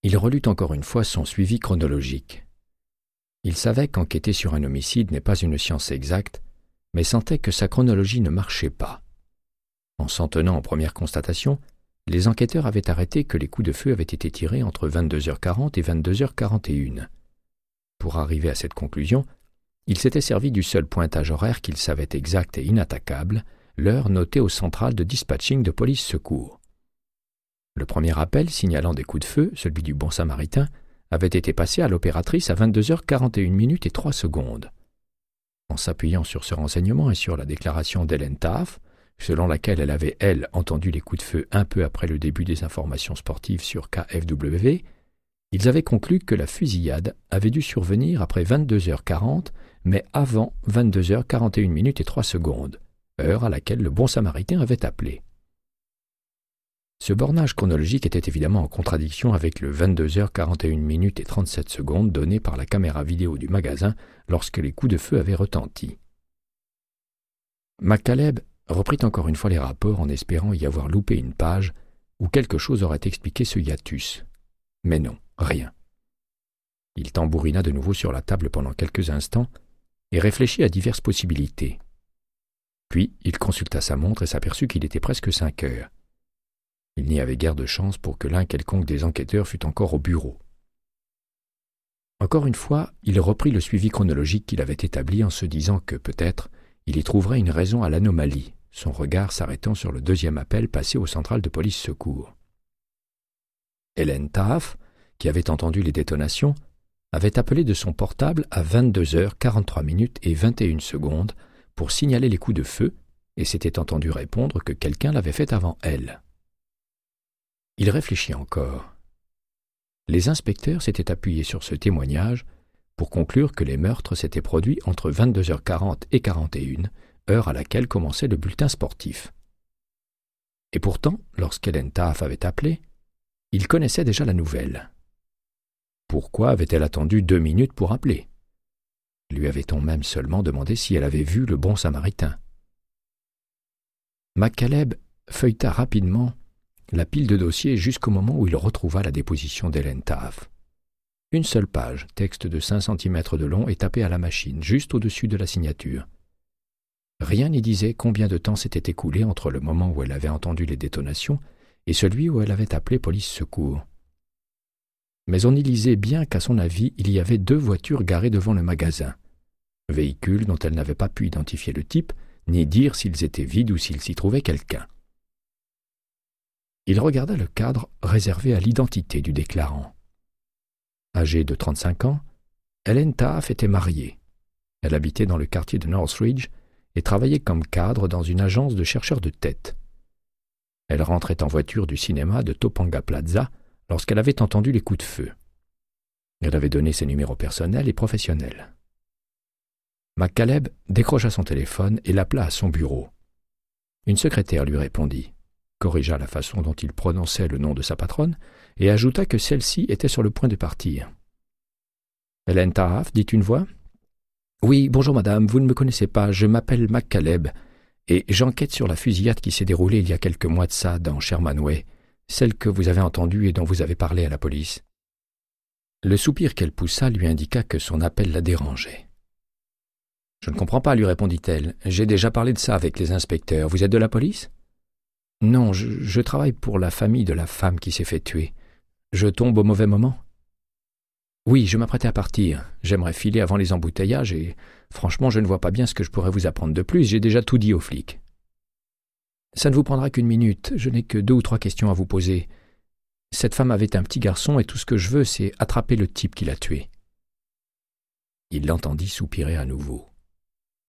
Il relut encore une fois son suivi chronologique. Il savait qu'enquêter sur un homicide n'est pas une science exacte, mais sentait que sa chronologie ne marchait pas. En s'en tenant aux premières constatations, les enquêteurs avaient arrêté que les coups de feu avaient été tirés entre 22h40 et 22h41. Pour arriver à cette conclusion, il s'était servi du seul pointage horaire qu'il savait exact et inattaquable, l'heure notée au central de dispatching de police secours. Le premier appel signalant des coups de feu, celui du Bon Samaritain, avait été passé à l'opératrice à 22h41 et 3 secondes. En s'appuyant sur ce renseignement et sur la déclaration d'Hélène Taaffe, selon laquelle elle avait, elle, entendu les coups de feu un peu après le début des informations sportives sur KFW, ils avaient conclu que la fusillade avait dû survenir après 22h40, mais avant 22h41 et 3 secondes, heure à laquelle le Bon Samaritain avait appelé. Ce bornage chronologique était évidemment en contradiction avec le 22h41 et 37 secondes donné par la caméra vidéo du magasin lorsque les coups de feu avaient retenti. McCaleb reprit encore une fois les rapports en espérant y avoir loupé une page où quelque chose aurait expliqué ce hiatus. Mais non, rien. Il tambourina de nouveau sur la table pendant quelques instants et réfléchit à diverses possibilités. Puis il consulta sa montre et s'aperçut qu'il était presque 5 heures. Il n'y avait guère de chance pour que l'un quelconque des enquêteurs fût encore au bureau. Encore une fois, il reprit le suivi chronologique qu'il avait établi en se disant que, peut-être, il y trouverait une raison à l'anomalie, son regard s'arrêtant sur le deuxième appel passé au central de police secours. Hélène Taaffe, qui avait entendu les détonations, avait appelé de son portable à 22h43 et 21 secondes pour signaler les coups de feu et s'était entendu répondre que quelqu'un l'avait fait avant elle. Il réfléchit encore. Les inspecteurs s'étaient appuyés sur ce témoignage pour conclure que les meurtres s'étaient produits entre 22h40 et 41, heure à laquelle commençait le bulletin sportif. Et pourtant, lorsqu'Hélène Taaffe avait appelé, il connaissait déjà la nouvelle. Pourquoi avait-elle attendu 2 minutes pour appeler? Lui avait-on même seulement demandé si elle avait vu le Bon Samaritain? McCaleb feuilleta rapidement la pile de dossiers jusqu'au moment où il retrouva la déposition d'Hélène Taaffe. Une seule page, texte de 5 cm de long et tapé à la machine, juste au-dessus de la signature. Rien n'y disait combien de temps s'était écoulé entre le moment où elle avait entendu les détonations et celui où elle avait appelé police secours. Mais on y lisait bien qu'à son avis, il y avait 2 voitures garées devant le magasin, véhicules dont elle n'avait pas pu identifier le type, ni dire s'ils étaient vides ou s'il s'y trouvait quelqu'un. Il regarda le cadre réservé à l'identité du déclarant. Âgée de 35 ans, Hélène Taaffe était mariée. Elle habitait dans le quartier de Northridge et travaillait comme cadre dans une agence de chercheurs de tête. Elle rentrait en voiture du cinéma de Topanga Plaza lorsqu'elle avait entendu les coups de feu. Elle avait donné ses numéros personnels et professionnels. McCaleb décrocha son téléphone et l'appela à son bureau. Une secrétaire lui répondit, corrigea la façon dont il prononçait le nom de sa patronne et ajouta que celle-ci était sur le point de partir. « Hélène Taaffe, dit une voix. « Oui, bonjour madame, vous ne me connaissez pas, je m'appelle McCaleb et j'enquête sur la fusillade qui s'est déroulée il y a quelques mois de ça dans Sherman Way, celle que vous avez entendue et dont vous avez parlé à la police. » Le soupir qu'elle poussa lui indiqua que son appel la dérangeait. « Je ne comprends pas, lui répondit-elle. J'ai déjà parlé de ça avec les inspecteurs. Vous êtes de la police ? » « Non, je travaille pour la famille de la femme qui s'est fait tuer. Je tombe au mauvais moment ? » « Oui, je m'apprêtais à partir. J'aimerais filer avant les embouteillages et, franchement, je ne vois pas bien ce que je pourrais vous apprendre de plus. J'ai déjà tout dit aux flics. »« Ça ne vous prendra qu'1 minute. Je n'ai que 2 ou 3 questions à vous poser. Cette femme avait un petit garçon et tout ce que je veux, c'est attraper le type qui l'a tué. » Il l'entendit soupirer à nouveau.